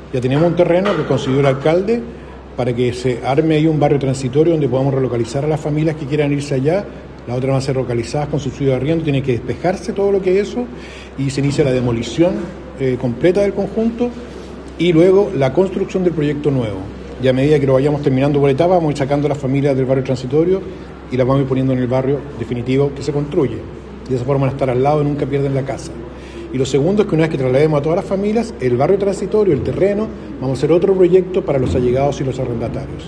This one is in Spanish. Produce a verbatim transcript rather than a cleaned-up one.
Ya tenemos un terreno que consiguió el alcalde para que se arme ahí un barrio transitorio donde podamos relocalizar a las familias que quieran irse allá. Las otras van a ser localizadas con subsidio de arriendo, tiene que despejarse todo lo que es eso y se inicia la demolición eh, completa del conjunto y luego la construcción del proyecto nuevo. Y a medida que lo vayamos terminando por etapas, vamos a ir sacando a las familias del barrio transitorio y las vamos a ir poniendo en el barrio definitivo que se construye. De esa forma van a estar al lado y nunca pierden la casa. Y lo segundo es que una vez que traslademos a todas las familias, el barrio transitorio, el terreno, vamos a hacer otro proyecto para los allegados y los arrendatarios.